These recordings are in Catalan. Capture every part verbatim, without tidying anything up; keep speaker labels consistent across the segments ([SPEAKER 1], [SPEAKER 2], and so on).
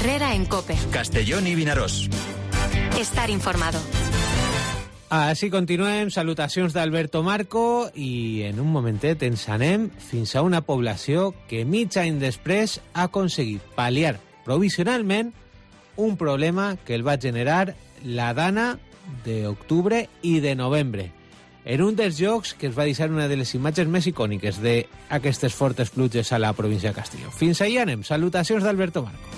[SPEAKER 1] Herrera en COPE.
[SPEAKER 2] Castellón i Vinaròs.
[SPEAKER 1] Estar informado.
[SPEAKER 3] Així continuem, salutacions d'Alberto Marco i en un momentet ens anem fins a una població que mig any després ha aconseguit pal·liar provisionalment un problema que el va generar la dana d'octubre i de novembre. En un dels llocs que es va deixar una de les imatges més icòniques d'aquestes fortes pluges a la província de Castelló. Fins allà anem, salutacions d'Alberto Marco.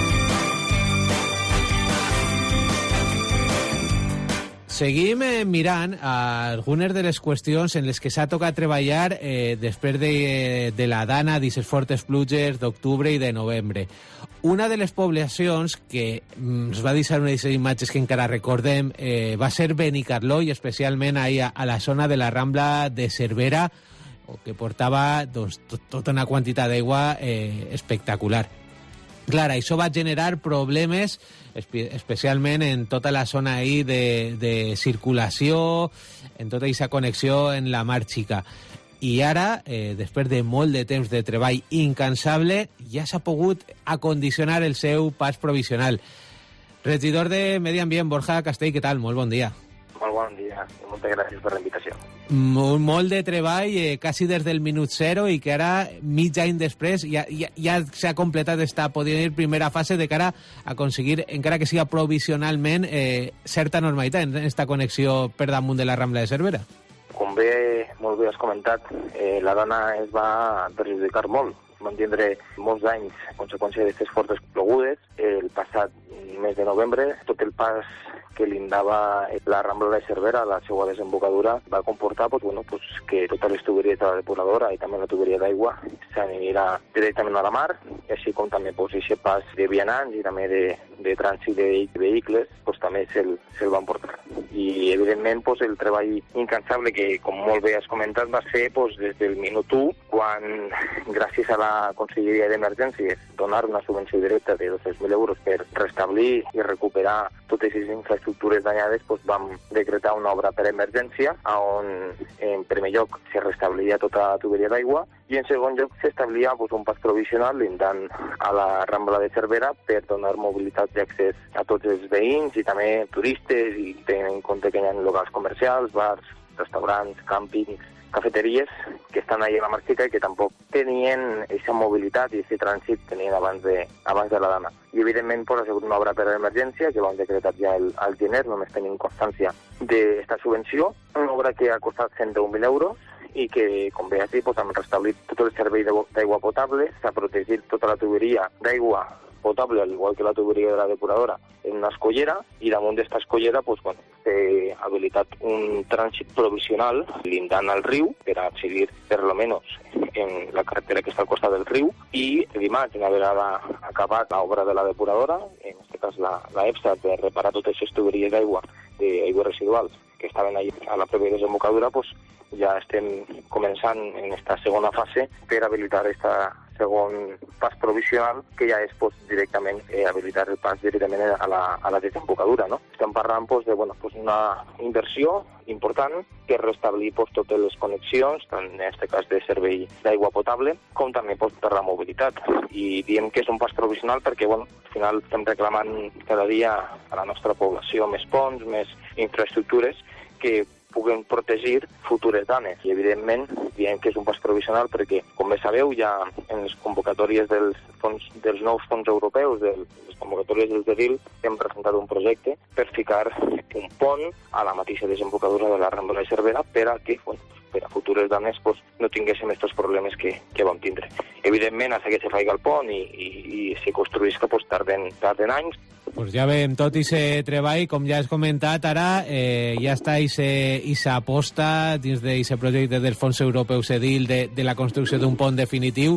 [SPEAKER 3] Seguim eh, mirant algunes de les qüestions en les que s'ha tocat treballar eh, després de, de la dana d'aquestes fortes pluges d'octubre i de novembre. Una de les poblacions que mm, es va deixar una d'aquestes imatges que encara recordem eh, va ser Benicarló, i especialment ahí a, a la zona de la Rambla de Cervera, que portava doncs, tot, tota una quantitat d'aigua eh, espectacular. Clar, això va generar problemes especialment en tota la zona ahí de, de circulació, en tota aquesta connexió en la Mar Xica. I ara, eh, després de molt de temps de treball incansable, ja s'ha pogut acondicionar el seu pas provisional. Regidor de Medi Ambient, Borja Castell, què tal? Molt bon dia.
[SPEAKER 4] Molt bon dia i moltes gràcies per la invitació.
[SPEAKER 3] Molt, molt de treball, eh, quasi des del minut zero, i que ara, mig any després, ja, ja, ja s'ha completat esta, podria dir, primera fase de cara a aconseguir, encara que siga provisionalment, eh, certa normalitat en aquesta connexió per damunt de la Rambla de Cervera.
[SPEAKER 4] Com bé, molt bé has comentat, eh, la dona es va perjudicar molt. Vam tindre molts anys a conseqüència d'aquestes fortes plogudes. El passat mes de novembre, tot el pas que lindava la Rambla de Cervera, la seva desembocadura, va comportar pues, bueno, pues, que totes les tuberies de la depuradora i també la tuberia d'aigua s'anirà directament a la mar, i així com també pues, aquest pas de vianants i també de, de trànsit de vehicles pues, també se'l se van portar. I evidentment pues, el treball incansable que, com molt bé has comentat, va ser pues, des del minut u, quan gràcies a la Conselleria d'Emergències donar una subvenció directa de dos-cents mil euros per restablir i recuperar totes les infraestructures danyades, doncs vam decretar una obra per emergència on en primer lloc se restablia tota la tuberia d'aigua i en segon lloc s'establia doncs, un pas provisional lindant a la Rambla de Cervera per donar mobilitat d'accés a tots els veïns i també turistes, i tenint en compte que hi ha locals comercials, bars, restaurants, càmpings, cafeteries que estan allà a la Mar Xica i que tampoc tenien aquesta mobilitat i aquest trànsit tenien abans de, abans de la dana. I evidentment pues, ha sigut una obra per a emergència que vam decretar ja el, al gener, només tenim constància d'esta subvenció, una obra que ha costat cent deu mil euros i que, com bé has dit, pues, hem restablit tot el servei d'aigua potable, s'ha protegit tota la tuberia d'aigua potable, al igual que la tuberia de la depuradora, en una escollera, i damunt d'esta escollera pues, bueno, s'ha habilitat un trànsit provisional lindant al riu per a accedir per lo menos en la carretera que està al costat del riu, i dimarts, una vegada acabat l'obra de la depuradora, en aquest cas la, la EPSA, per reparar totes les tuberies d'aigua, d'aigua residuals que estaven allà a la pròpia desembocadura, pues, ja estem començant en aquesta segona fase per habilitar aquesta segon pas provisional, que ja és pues, directament eh, habilitar el pas directament a la, a la desembocadura. No? Estem parlant pues, de bueno, pues, una inversió important per restablir pues, totes les connexions, tant en aquest cas de servei d'aigua potable, com també pues, per la mobilitat. I diem que és un pas provisional perquè bueno, al final estem reclamant cada dia a la nostra població més ponts, més infraestructures que puguen protegir futures danes. I, evidentment, diem que és un pas provisional perquè, com bé sabeu, ja en les convocatòries dels, fons, dels nous fons europeus, de les convocatòries del D E R I L, hem presentat un projecte per ficar un pont a la mateixa desembocadura de la Rambla de Cervera per a que bueno, per a futures danes pues, no tinguéssim aquests problemes que, que vam tindre. Evidentment, a que se faci el pont i, i, i se construïsca, pues, tarden, tarden anys.
[SPEAKER 3] Pues ja veiem tot i se treball, com ja has comentat, ara eh, ja està i s'aposta dins d'aquest projecte dels fons europeus E D I L de, de la construcció d'un pont definitiu.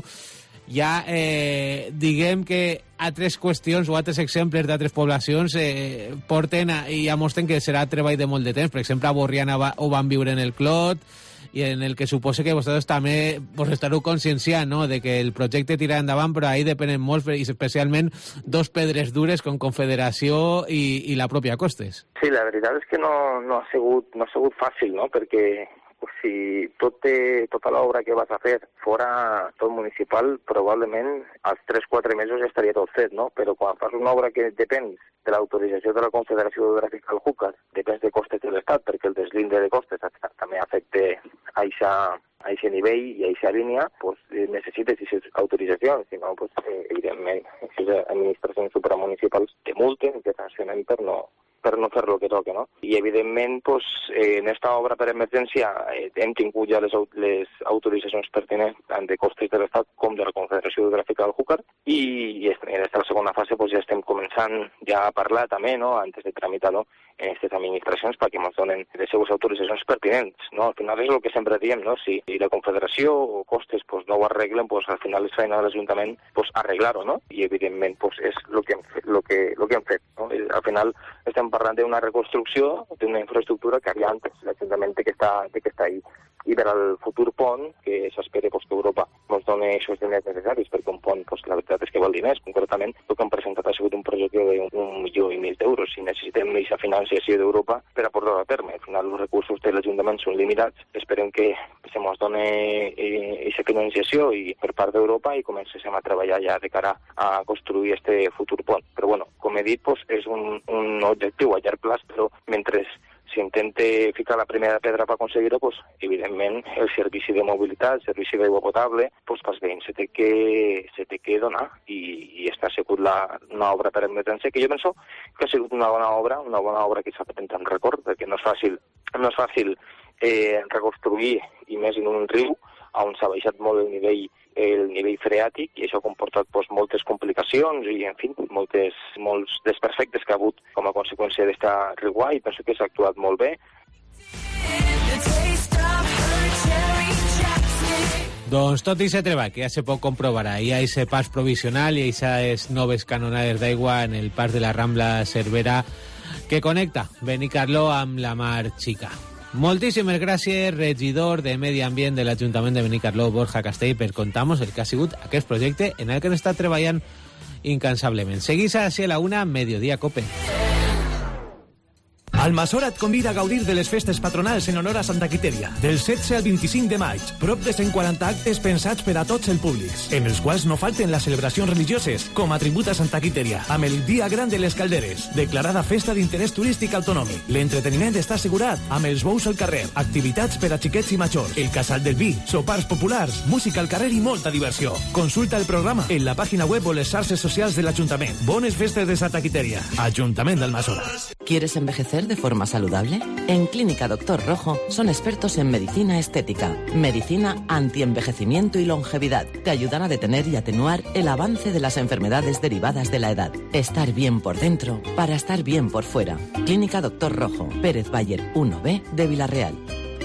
[SPEAKER 3] Ja eh, diguem que altres qüestions o altres exemples d'altres poblacions eh, porten a, i ja mostren que serà treball de molt de temps. Per exemple, a Borriana va, ho van viure en el Clot, i en el que suposa que vosaltres també vos estareu conscienciant, no?, de que el projecte tira endavant, però ahí depenen molts, i especialment dos pedres dures com Confederació i, i la pròpia Costes.
[SPEAKER 4] Sí, la veritat és que no, no, ha sigut, no ha sigut fàcil, no?, perquè pues, si tot té, tota l'obra que vas a fer fora tot municipal, probablement als tres o quatre mesos ja estaria tot fet, no? Però quan fas una obra que depèn de l'autorització de la Confederació Hidrogràfica del Júcar, depèn de costes de l'Estat, perquè el deslinde de costes també afecta a aquest nivell i a aquesta línia, pues, necessites aquestes autoritzacions, si no, pues, eh, evidentment, aquestes administracions supramunicipals te multen i te sancionen per no per no fer el que toca, no? I, evidentment, pues, eh, en esta obra per emergència eh, hem tingut ja les, les autoritzacions pertinents tant de costes de l'Estat com de la Confederació Hidrogràfica del Júcar i, i en aquesta segona fase pues, ja estem començant ja a parlar també, no?, antes de tramitar-lo en aquestes administracions perquè ens donen les seves autoritzacions pertinents, no? Al final és el que sempre diem, no? Si la Confederació o costes pues, no ho arreglen, pues, al final és feina de l'Ajuntament pues, arreglar-ho, no? I, evidentment, pues, és el que hem fet, lo que, lo que hem fet, no? Al final estem parlant d'una reconstrucció d'una infraestructura que havia antes l'Ajuntament té que estar, té que estar ahí. I per al futur pont, que s'espera pues, que Europa ens doni aquests diners necessaris, perquè un pont, pues, la veritat és que val diners. Concretament, el que han presentat ha sigut un projecte d'un milió i mig d'euros. Si necessitem aquesta financiació d'Europa per a portar a terme. Al final, els recursos de l'Ajuntament són limitats. Esperem que se ens doni aquesta financiació i per part d'Europa i comencem a treballar ja de cara a construir este futur pont. Però, bueno, com he dit, pues, és un, un objectiu a llarg plaç, però mentre s'intenta ficar la primera pedra per aconseguir-ho, pues, evidentment, el servici de mobilitat, el servici d'aigua potable, pues, pels veïns se té que, se té que donar i, i està sigut la, una obra per emergència que jo penso que ha sigut una bona obra, una bona obra que s'ha fet en record, perquè no és fàcil, no és fàcil eh, reconstruir, i més en un riu, on s'ha baixat molt el nivell el nivell freàtic i això ha comportat pues, moltes complicacions i, en fi, moltes, molts desperfectes que ha hagut com a conseqüència d'esta riuà i penso que s'ha actuat molt bé.
[SPEAKER 3] Doncs tot i se treball, que ja se pot comprovar, hi ha aquest pas provisional i aquestes noves canonades d'aigua en el Parc de la Rambla Cervera que connecta Benicarló amb la Mar Xica. Moltíssimes gràcies, regidor de Medi Ambient de l'Ajuntament de Benicarló, Borja Castell, per contar-nos el que ha sigut aquest projecte en el que han estat treballant incansablement. Seguís a ser la una, Mediodía Cope.
[SPEAKER 2] Almassora et convida a gaudir de les festes patronals en honor a Santa Quitèria. Del setze al vint-i-cinc de maig, prop de cent quaranta actes pensats per a tots els públics, en els quals no falten les celebracions religioses, com a tribut a Santa Quitèria, amb el Dia Gran de les Calderes, declarada festa d'interès turístic autonòmic. L'entreteniment està assegurat amb els bous al carrer, activitats per a xiquets i majors, el casal del vi, sopars populars, música al carrer i molta diversió. Consulta el programa en la pàgina web o les xarxes socials de l'Ajuntament. Bones festes de Santa Quitèria. Ajuntament d'Almassora.
[SPEAKER 5] ¿Quieres envejecer de forma saludable? En Clínica Doctor Rojo son expertos en medicina estética, medicina antienvejecimiento y longevidad. Te ayudan a detener y atenuar el avance de las enfermedades derivadas de la edad. Estar bien por dentro para estar bien por fuera. Clínica Doctor Rojo, Pérez Bayer uno B de Villarreal.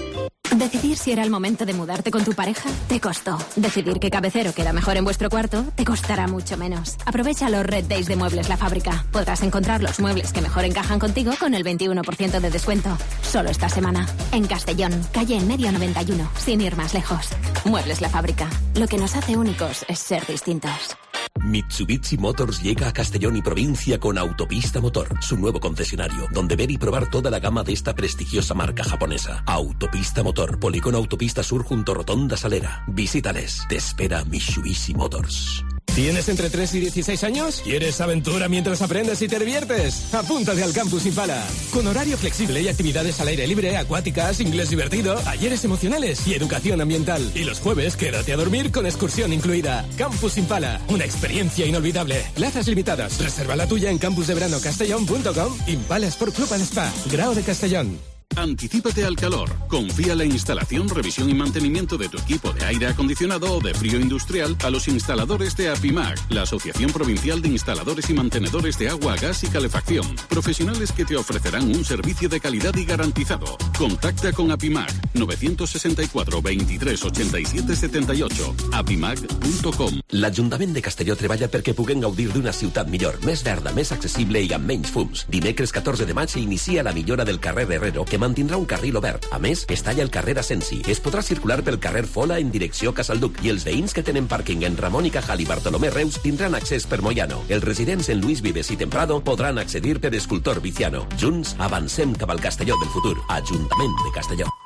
[SPEAKER 1] Decidir si era el momento de mudarte con tu pareja te costó. Decidir qué cabecero queda mejor en vuestro cuarto te costará mucho menos. Aprovecha los Red Days de Muebles La Fábrica. Podrás encontrar los muebles que mejor encajan contigo con el veintiuno por ciento de descuento. Solo esta semana. En Castellón, calle En Medio noventa y uno, sin ir más lejos. Muebles La Fábrica. Lo que nos hace únicos es ser distintos.
[SPEAKER 6] Mitsubishi Motors llega a Castellón y provincia con Autopista Motor, su nuevo concesionario, donde ver y probar toda la gama de esta prestigiosa marca japonesa. Autopista Motor, Polígono Autopista Sur junto a Rotonda Salera. Visítales. Te espera Mitsubishi Motors.
[SPEAKER 7] ¿Tienes entre tres y dieciséis años? ¿Quieres aventura mientras aprendes y te diviertes? Apúntate al Campus Impala. Con horario flexible y actividades al aire libre, acuáticas, inglés divertido, talleres emocionales y educación ambiental. Y los jueves, quédate a dormir con excursión incluida. Campus Impala, una experiencia inolvidable. Plazas limitadas. Reserva la tuya en campus de verano castellón punto com. Impala Sport Club and Spa, Grau de Castellón.
[SPEAKER 8] Anticípate al calor. Confía la instalación, revisión y mantenimiento de tu equipo de aire acondicionado o de frío industrial a los instaladores de APIMAC, la Asociación Provincial de Instaladores y Mantenedores de Agua, Gas y Calefacción. Profesionales que te ofrecerán un servicio de calidad y garantizado. Contacta con APIMAC novecientos sesenta y cuatro, veintitrés, ochenta y siete, setenta y ocho. apimac punto com.
[SPEAKER 6] L'Ajuntament de Castelló treballa perquè puguem gaudir d'una ciutat millor, més verda, més accessible i amb menys fums. Dimecres catorze de maig s'inicia la millora del carrer Herrero, que mantindrà un carril obert. A més, es talla el carrer Asensi. Es podrà circular pel carrer Fola en direcció Casalduc i els veïns que tenen pàrquing en Ramon i Cajal i Bartolomé Reus tindran accés per Moyano. Els residents en Luis Vives i Temprado podran accedir per Escultor Viciano. Junts avancem cap al Castelló del futur. Ajuntament de Castelló.